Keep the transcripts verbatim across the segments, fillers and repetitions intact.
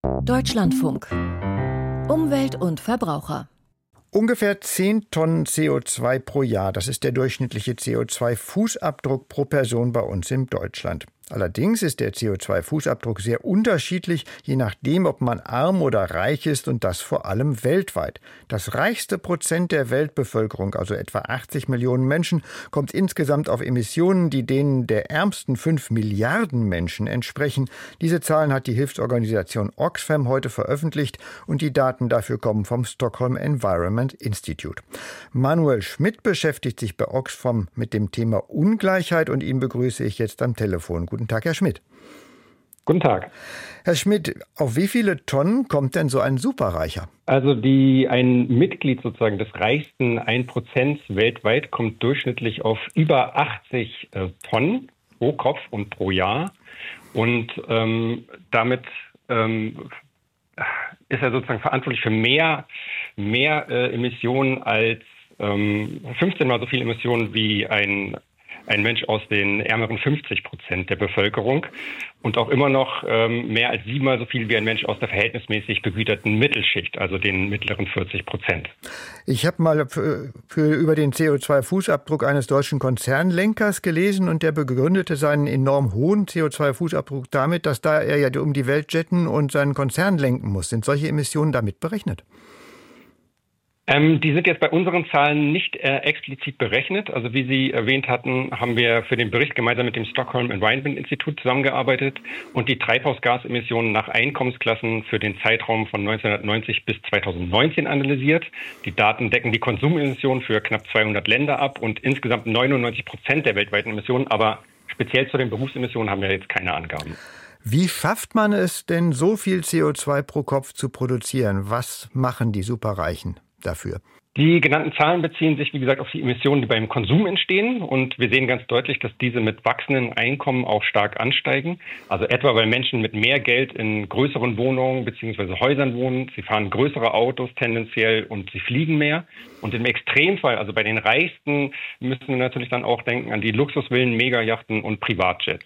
Deutschlandfunk. Umwelt und Verbraucher. Ungefähr zehn Tonnen C O zwei pro Jahr, das ist der durchschnittliche C O zwei Fußabdruck pro Person bei uns in Deutschland. Allerdings ist der C O zwei Fußabdruck sehr unterschiedlich, je nachdem, ob man arm oder reich ist, und das vor allem weltweit. Das reichste Prozent der Weltbevölkerung, also etwa achtzig Millionen Menschen, kommt insgesamt auf Emissionen, die denen der ärmsten fünf Milliarden Menschen entsprechen. Diese Zahlen hat die Hilfsorganisation Oxfam heute veröffentlicht und die Daten dafür kommen vom Stockholm Environment Institute. Manuel Schmidt beschäftigt sich bei Oxfam mit dem Thema Ungleichheit und ihn begrüße ich jetzt am Telefon. Guten Tag, Herr Schmidt. Guten Tag. Herr Schmidt, auf wie viele Tonnen kommt denn so ein Superreicher? Also die, ein Mitglied sozusagen des reichsten ein Prozent weltweit kommt durchschnittlich auf über achtzig äh, Tonnen pro Kopf und pro Jahr. Und ähm, damit ähm, ist er sozusagen verantwortlich für mehr, mehr äh, Emissionen als ähm, fünfzehn Mal so viele Emissionen wie ein Ein Mensch aus den ärmeren fünfzig Prozent der Bevölkerung und auch immer noch ähm, mehr als siebenmal so viel wie ein Mensch aus der verhältnismäßig begüterten Mittelschicht, also den mittleren vierzig Prozent. Ich habe mal für, für, über den C O zwei Fußabdruck eines deutschen Konzernlenkers gelesen und der begründete seinen enorm hohen C O zwei Fußabdruck damit, dass da er ja um die Welt jetten und seinen Konzern lenken muss. Sind solche Emissionen damit berechnet? Ähm, die sind jetzt bei unseren Zahlen nicht äh, explizit berechnet. Also wie Sie erwähnt hatten, haben wir für den Bericht gemeinsam mit dem Stockholm Environment Institute zusammengearbeitet und die Treibhausgasemissionen nach Einkommensklassen für den Zeitraum von neunzehnhundertneunzig bis zweitausendneunzehn analysiert. Die Daten decken die Konsumemissionen für knapp zweihundert Länder ab und insgesamt neunundneunzig Prozent der weltweiten Emissionen. Aber speziell zu den Berufsemissionen haben wir jetzt keine Angaben. Wie schafft man es denn, so viel C O zwei pro Kopf zu produzieren? Was machen die Superreichen dafür? Die genannten Zahlen beziehen sich, wie gesagt, auf die Emissionen, die beim Konsum entstehen. Und wir sehen ganz deutlich, dass diese mit wachsenden Einkommen auch stark ansteigen. Also etwa, weil Menschen mit mehr Geld in größeren Wohnungen bzw. Häusern wohnen. Sie fahren größere Autos tendenziell und sie fliegen mehr. Und im Extremfall, also bei den Reichsten, müssen wir natürlich dann auch denken an die Luxusvillen, Megayachten und Privatjets.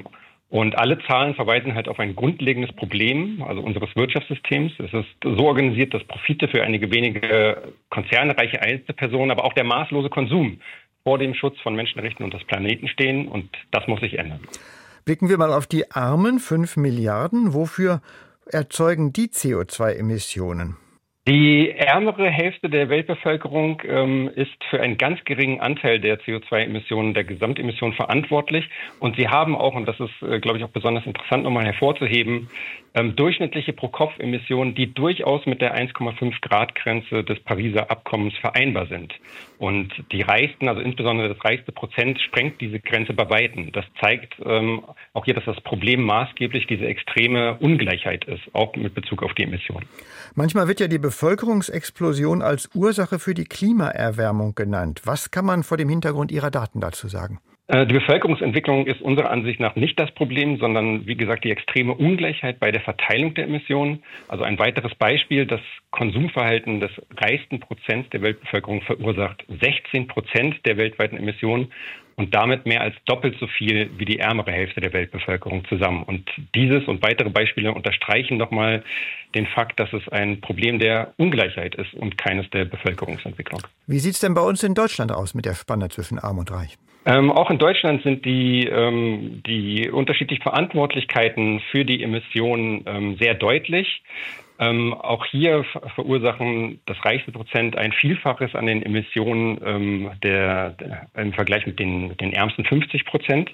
Und alle Zahlen verweisen halt auf ein grundlegendes Problem, also unseres Wirtschaftssystems. Es ist so organisiert, dass Profite für einige wenige konzernreiche Einzelpersonen, aber auch der maßlose Konsum vor dem Schutz von Menschenrechten und des Planeten stehen. Und das muss sich ändern. Blicken wir mal auf die armen fünf Milliarden. Wofür erzeugen die C O zwei Emissionen? Die ärmere Hälfte der Weltbevölkerung ähm, ist für einen ganz geringen Anteil der C O zwei Emissionen, der Gesamtemissionen verantwortlich. Und sie haben auch, und das ist, äh, glaube ich, auch besonders interessant nochmal hervorzuheben, ähm, durchschnittliche Pro-Kopf-Emissionen, die durchaus mit der eins Komma fünf Grad Grenze des Pariser Abkommens vereinbar sind. Und die reichsten, also insbesondere das reichste Prozent, sprengt diese Grenze bei Weitem. Das zeigt ähm, auch hier, dass das Problem maßgeblich diese extreme Ungleichheit ist, auch mit Bezug auf die Emissionen. Manchmal wird ja die Bevölkerungsexplosion als Ursache für die Klimaerwärmung genannt. Was kann man vor dem Hintergrund Ihrer Daten dazu sagen? Die Bevölkerungsentwicklung ist unserer Ansicht nach nicht das Problem, sondern wie gesagt die extreme Ungleichheit bei der Verteilung der Emissionen. Also ein weiteres Beispiel, das Konsumverhalten des reichsten Prozents der Weltbevölkerung verursacht sechzehn Prozent der weltweiten Emissionen und damit mehr als doppelt so viel wie die ärmere Hälfte der Weltbevölkerung zusammen. Und dieses und weitere Beispiele unterstreichen nochmal den Fakt, dass es ein Problem der Ungleichheit ist und keines der Bevölkerungsentwicklung. Wie sieht es denn bei uns in Deutschland aus mit der Spanne zwischen Arm und Reich? Ähm, auch in Deutschland sind die, ähm, die unterschiedlichen Verantwortlichkeiten für die Emissionen ähm, sehr deutlich. Ähm, auch hier ver- verursachen das reichste Prozent ein Vielfaches an den Emissionen ähm, der, der, im Vergleich mit den, mit den ärmsten fünfzig Prozent.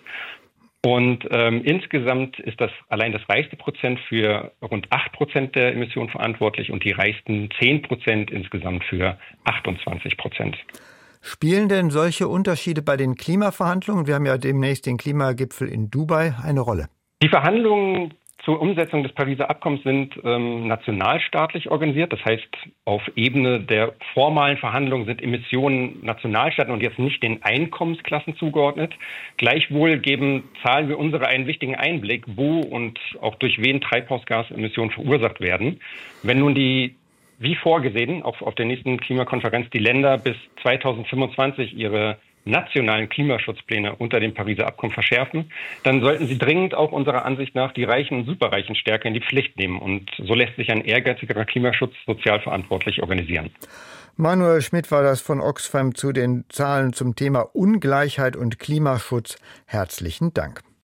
Und ähm, insgesamt ist das allein das reichste Prozent für rund acht Prozent der Emissionen verantwortlich und die reichsten zehn Prozent insgesamt für achtundzwanzig Prozent. Spielen denn solche Unterschiede bei den Klimaverhandlungen, wir haben ja demnächst den Klimagipfel in Dubai, eine Rolle? Die Verhandlungen zur Umsetzung des Pariser Abkommens sind ähm, nationalstaatlich organisiert. Das heißt, auf Ebene der formalen Verhandlungen sind Emissionen Nationalstaaten und jetzt nicht den Einkommensklassen zugeordnet. Gleichwohl geben Zahlen wie unsere einen wichtigen Einblick, wo und auch durch wen Treibhausgasemissionen verursacht werden. Wenn nun die wie vorgesehen, auf, auf der nächsten Klimakonferenz die Länder bis zweitausendfünfundzwanzig ihre nationalen Klimaschutzpläne unter dem Pariser Abkommen verschärfen, dann sollten sie dringend auch unserer Ansicht nach die Reichen und Superreichen stärker in die Pflicht nehmen. Und so lässt sich ein ehrgeizigerer Klimaschutz sozial verantwortlich organisieren. Manuel Schmidt war das von Oxfam zu den Zahlen zum Thema Ungleichheit und Klimaschutz. Herzlichen Dank.